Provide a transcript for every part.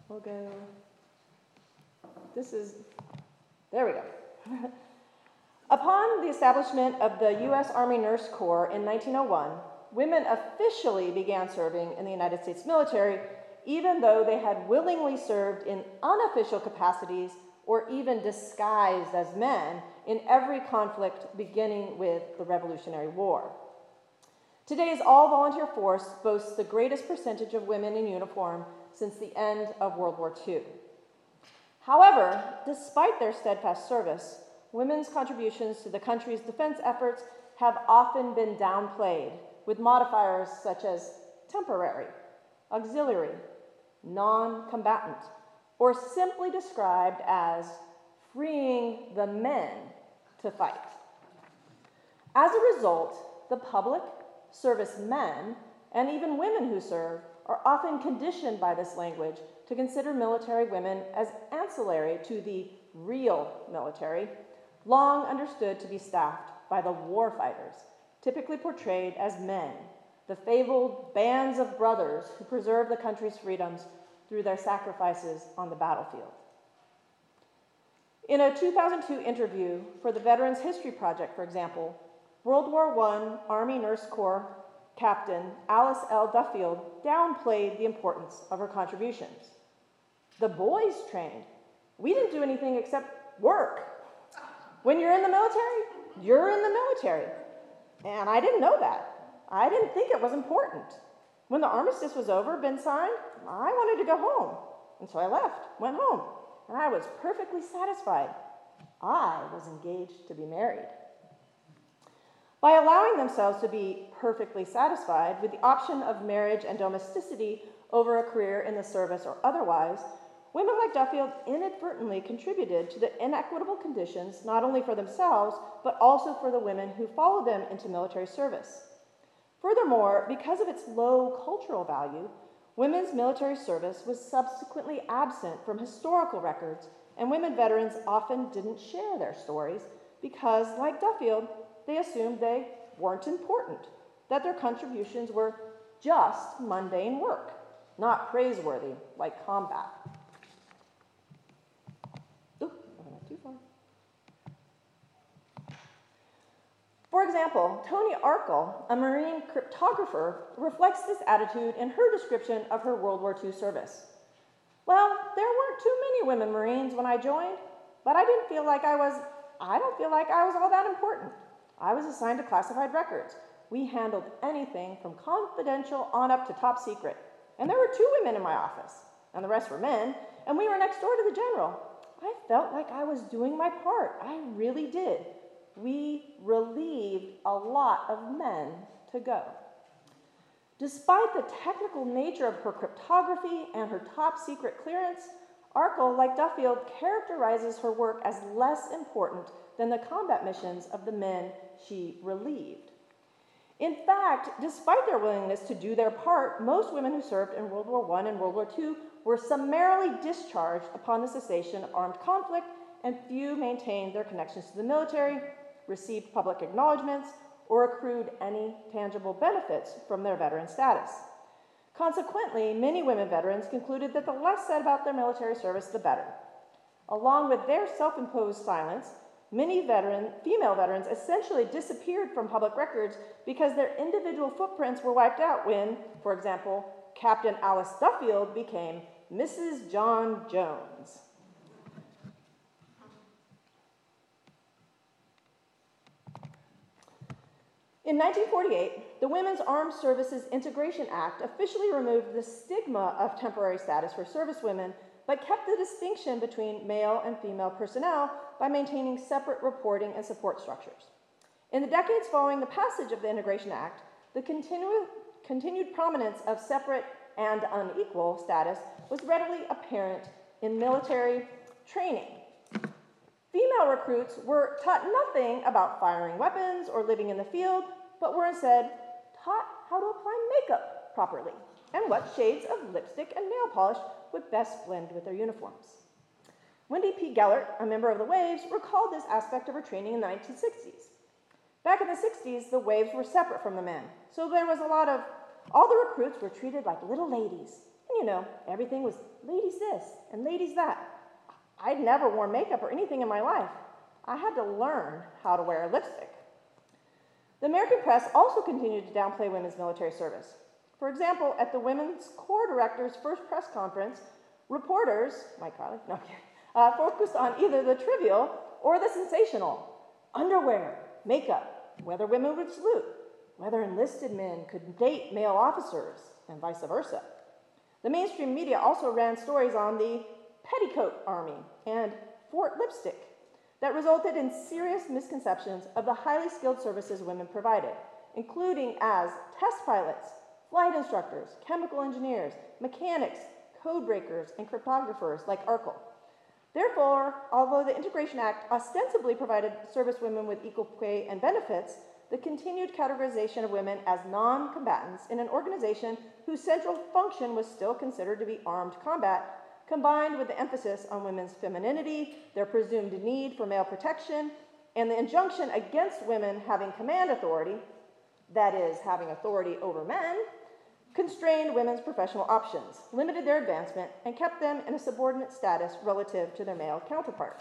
we'll go, there we go. Upon the establishment of the U.S. Army Nurse Corps in 1901, women officially began serving in the United States military, even though they had willingly served in unofficial capacities or even disguised as men in every conflict beginning with the Revolutionary War. Today's all-volunteer force boasts the greatest percentage of women in uniform since the end of World War II. However, despite their steadfast service, women's contributions to the country's defense efforts have often been downplayed with modifiers such as temporary, auxiliary, non-combatant, or simply described as freeing the men to fight. As a result, the public, servicemen, and even women who serve are often conditioned by this language to consider military women as ancillary to the real military, long understood to be staffed by the warfighters, typically portrayed as men, the fabled bands of brothers who preserve the country's freedoms through their sacrifices on the battlefield. In a 2002 interview for the Veterans History Project, for example, World War I Army Nurse Corps Captain Alice L. Duffield downplayed the importance of her contributions. The boys trained. We didn't do anything except work. When you're in the military, you're in the military. And I didn't know that. I didn't think it was important. When the armistice was over, been signed, I wanted to go home. And so I left, went home, and I was perfectly satisfied. I was engaged to be married. By allowing themselves to be perfectly satisfied with the option of marriage and domesticity over a career in the service or otherwise, women like Duffield inadvertently contributed to the inequitable conditions not only for themselves, but also for the women who followed them into military service. Furthermore, because of its low cultural value, women's military service was subsequently absent from historical records, and women veterans often didn't share their stories because, like Duffield, they assumed they weren't important, that their contributions were just mundane work, not praiseworthy like combat. Oop, I went too far. For example, Toni Arkell, a Marine cryptographer, reflects this attitude in her description of her World War II service. Well, there weren't too many women Marines when I joined, but I don't feel like I was all that important. I was assigned to classified records. We handled anything from confidential on up to top secret. And there were 2 women in my office, and the rest were men, and we were next door to the general. I felt like I was doing my part. I really did. We relieved a lot of men to go. Despite the technical nature of her cryptography and her top secret clearance, Arkell, like Duffield, characterizes her work as less important than the combat missions of the men she relieved. In fact, despite their willingness to do their part, most women who served in World War I and World War II were summarily discharged upon the cessation of armed conflict, and few maintained their connections to the military, received public acknowledgments, or accrued any tangible benefits from their veteran status. Consequently, many women veterans concluded that the less said about their military service, the better. Along with their self-imposed silence, many female veterans essentially disappeared from public records because their individual footprints were wiped out when, for example, Captain Alice Duffield became Mrs. John Jones. In 1948, the Women's Armed Services Integration Act officially removed the stigma of temporary status for servicewomen, but kept the distinction between male and female personnel by maintaining separate reporting and support structures. In the decades following the passage of the Integration Act, the continued prominence of separate and unequal status was readily apparent in military training. Female recruits were taught nothing about firing weapons or living in the field, but were instead taught how to apply makeup properly and what shades of lipstick and nail polish would best blend with their uniforms. Wendy P. Gellert, a member of the Waves, recalled this aspect of her training in the 1960s. Back in the 60s, the Waves were separate from the men, so there was all the recruits were treated like little ladies. And you know, everything was ladies this and ladies that. I'd never worn makeup or anything in my life. I had to learn how to wear lipstick. The American press also continued to downplay women's military service. For example, at the Women's Corps Director's first press conference, reporters, Mike Carley, no, focused on either the trivial or the sensational. Underwear, makeup, whether women would salute, whether enlisted men could date male officers, and vice versa. The mainstream media also ran stories on the petticoat army and Fort Lipstick that resulted in serious misconceptions of the highly skilled services women provided, including as test pilots, flight instructors, chemical engineers, mechanics, code breakers, and cryptographers like Urkel. Therefore, although the Integration Act ostensibly provided servicewomen with equal pay and benefits, the continued categorization of women as non-combatants in an organization whose central function was still considered to be armed combat, combined with the emphasis on women's femininity, their presumed need for male protection, and the injunction against women having command authority, that is, having authority over men, constrained women's professional options, limited their advancement, and kept them in a subordinate status relative to their male counterparts.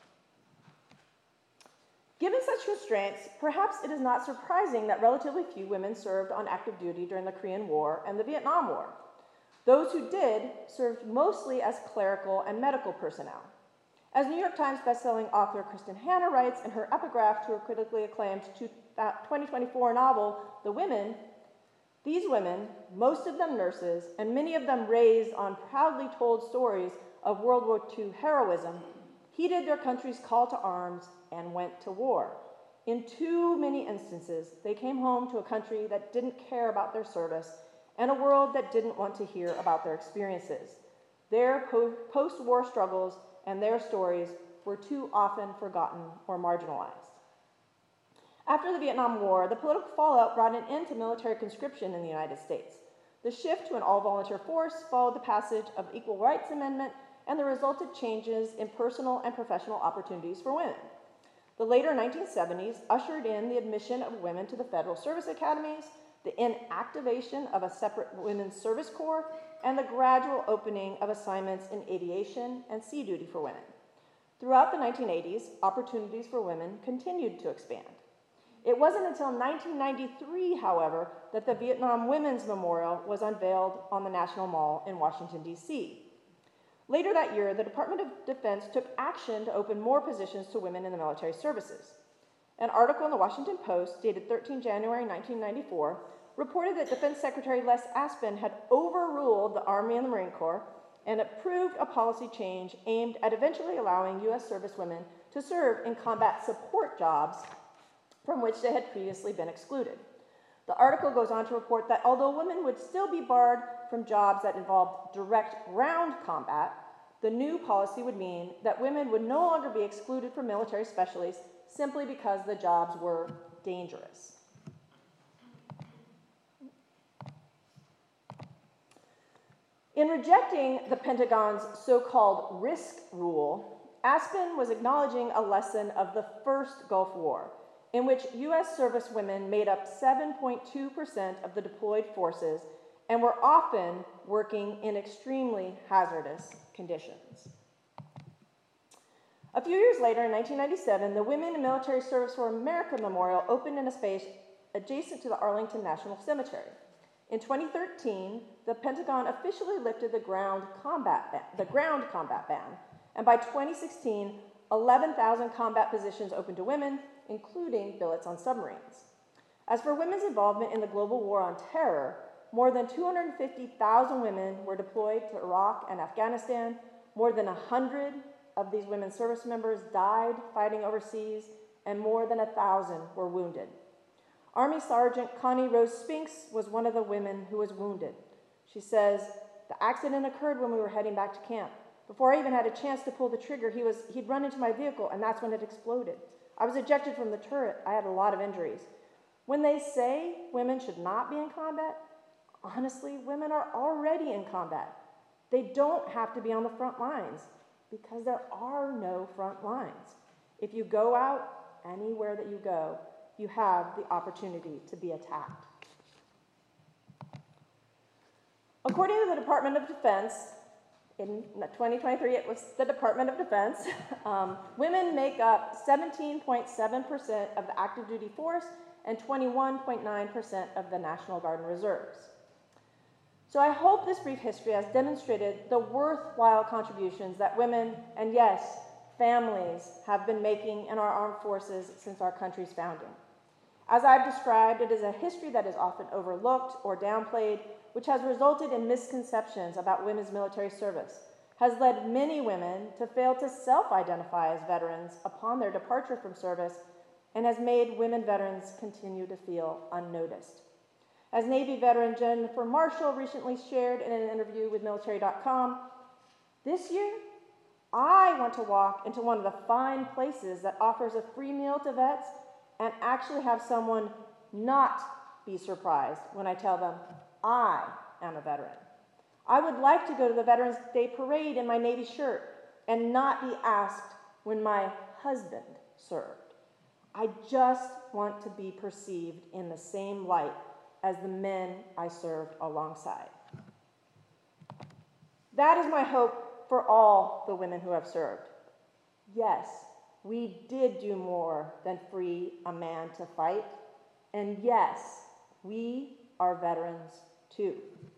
Given such constraints, perhaps it is not surprising that relatively few women served on active duty during the Korean War and the Vietnam War. Those who did served mostly as clerical and medical personnel. As New York Times bestselling author Kristen Hanna writes in her epigraph to her critically acclaimed 2024 novel, The Women, these women, most of them nurses, and many of them raised on proudly told stories of World War II heroism, heeded their country's call to arms and went to war. In too many instances, they came home to a country that didn't care about their service and a world that didn't want to hear about their experiences. Their post-war struggles and their stories were too often forgotten or marginalized. After the Vietnam War, the political fallout brought an end to military conscription in the United States. The shift to an all-volunteer force followed the passage of the Equal Rights Amendment and the resultant changes in personal and professional opportunities for women. The later 1970s ushered in the admission of women to the federal service academies, the inactivation of a separate women's service corps, and the gradual opening of assignments in aviation and sea duty for women. Throughout the 1980s, opportunities for women continued to expand. It wasn't until 1993, however, that the Vietnam Women's Memorial was unveiled on the National Mall in Washington, D.C. Later that year, the Department of Defense took action to open more positions to women in the military services. An article in the Washington Post, dated 13 January 1994, reported that Defense Secretary Les Aspin had overruled the Army and the Marine Corps and approved a policy change aimed at eventually allowing U.S. servicewomen to serve in combat support jobs from which they had previously been excluded. The article goes on to report that although women would still be barred from jobs that involved direct ground combat, the new policy would mean that women would no longer be excluded from military specialties simply because the jobs were dangerous. In rejecting the Pentagon's so-called risk rule, Aspin was acknowledging a lesson of the first Gulf War, in which U.S. servicewomen made up 7.2% of the deployed forces and were often working in extremely hazardous conditions. A few years later, in 1997, the Women in Military Service for America Memorial opened in a space adjacent to the Arlington National Cemetery. In 2013, the Pentagon officially lifted the ground combat ban, and by 2016, 11,000 combat positions opened to women, including billets on submarines. As for women's involvement in the global war on terror, more than 250,000 women were deployed to Iraq and Afghanistan. More than 100 of these women service members died fighting overseas, and more than 1,000 were wounded. Army Sergeant Connie Rose Spinks was one of the women who was wounded. She says, "The accident occurred when we were heading back to camp. Before I even had a chance to pull the trigger, he'd run into my vehicle, and that's when it exploded. I was ejected from the turret. I had a lot of injuries." When they say women should not be in combat, honestly, women are already in combat. They don't have to be on the front lines because there are no front lines. If you go out, anywhere that you go, you have the opportunity to be attacked. According to the Department of Defense, in 2023, it was the Department of Defense, women make up 17.7% of the active duty force and 21.9% of the National Guard and Reserves. So I hope this brief history has demonstrated the worthwhile contributions that women, and yes, families, have been making in our armed forces since our country's founding. As I've described, it is a history that is often overlooked or downplayed, which has resulted in misconceptions about women's military service, has led many women to fail to self-identify as veterans upon their departure from service, and has made women veterans continue to feel unnoticed. As Navy veteran Jennifer Marshall recently shared in an interview with Military.com, this year, I want to walk into one of the fine places that offers a free meal to vets and actually have someone not be surprised when I tell them I am a veteran. I would like to go to the Veterans Day Parade in my Navy shirt and not be asked when my husband served. I just want to be perceived in the same light as the men I served alongside. That is my hope for all the women who have served. Yes, we did do more than free a man to fight. And yes, we are veterans too.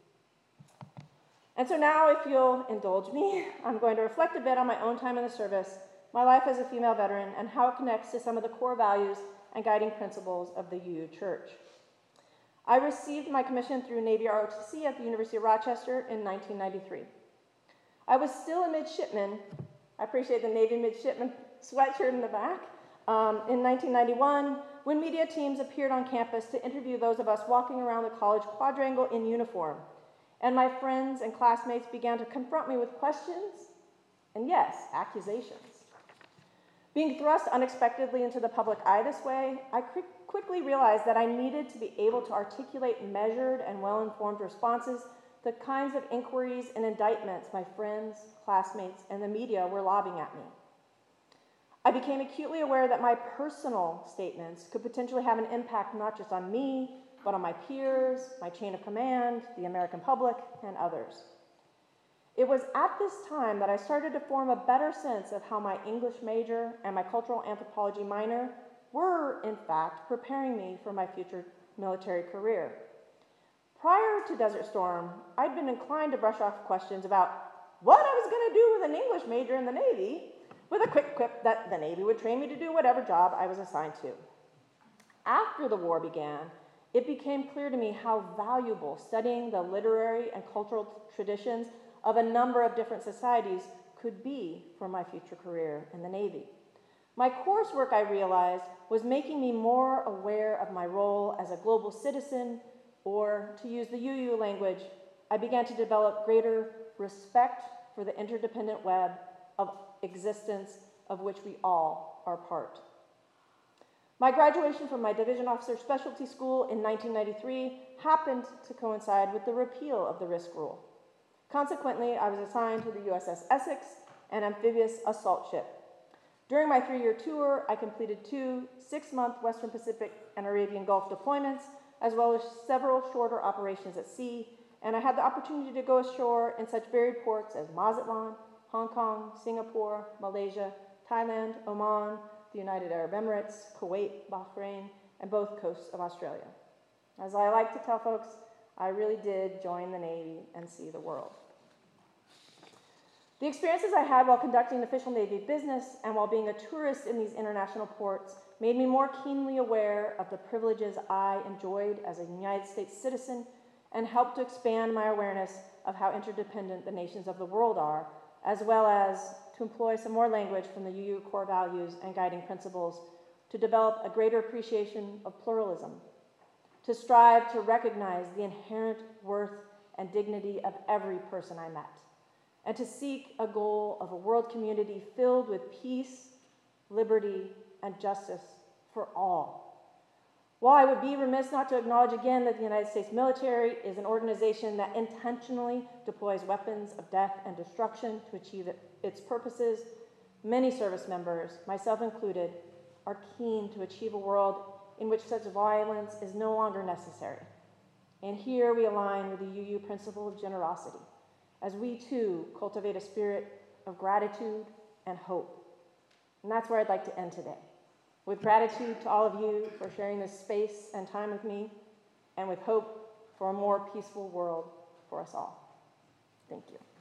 And so now, if you'll indulge me, I'm going to reflect a bit on my own time in the service, my life as a female veteran, and how it connects to some of the core values and guiding principles of the UU Church. I received my commission through Navy ROTC at the University of Rochester in 1993. I was still a midshipman. I appreciate the Navy midshipman sweatshirt in the back. In 1991, when media teams appeared on campus to interview those of us walking around the college quadrangle in uniform, and my friends and classmates began to confront me with questions and, yes, accusations. Being thrust unexpectedly into the public eye this way, I quickly realized that I needed to be able to articulate measured and well-informed responses to the kinds of inquiries and indictments my friends, classmates, and the media were lobbing at me. I became acutely aware that my personal statements could potentially have an impact not just on me, but on my peers, my chain of command, the American public, and others. It was at this time that I started to form a better sense of how my English major and my cultural anthropology minor were, in fact, preparing me for my future military career. Prior to Desert Storm, I'd been inclined to brush off questions about what I was going to do with an English major in the Navy, with a quick quip that the Navy would train me to do whatever job I was assigned to. After the war began, it became clear to me how valuable studying the literary and cultural traditions of a number of different societies could be for my future career in the Navy. My coursework, I realized, was making me more aware of my role as a global citizen, or to use the UU language, I began to develop greater respect for the interdependent web of existence of which we all are part. My graduation from my Division Officer Specialty School in 1993 happened to coincide with the repeal of the risk rule. Consequently, I was assigned to the USS Essex, an amphibious assault ship. During my 3-year tour, I completed 2 6-month Western Pacific and Arabian Gulf deployments, as well as several shorter operations at sea, and I had the opportunity to go ashore in such varied ports as Mazatlan, Hong Kong, Singapore, Malaysia, Thailand, Oman, the United Arab Emirates, Kuwait, Bahrain, and both coasts of Australia. As I like to tell folks, I really did join the Navy and see the world. The experiences I had while conducting official Navy business and while being a tourist in these international ports made me more keenly aware of the privileges I enjoyed as a United States citizen and helped to expand my awareness of how interdependent the nations of the world are, as well as to employ some more language from the UU core values and guiding principles to develop a greater appreciation of pluralism, to strive to recognize the inherent worth and dignity of every person I met, and to seek a goal of a world community filled with peace, liberty, and justice for all. While I would be remiss not to acknowledge again that the United States military is an organization that intentionally deploys weapons of death and destruction to achieve its purposes, many service members, myself included, are keen to achieve a world in which such violence is no longer necessary. And here we align with the UU principle of generosity, as we too cultivate a spirit of gratitude and hope. And that's where I'd like to end today, with gratitude to all of you for sharing this space and time with me, and with hope for a more peaceful world for us all. Thank you.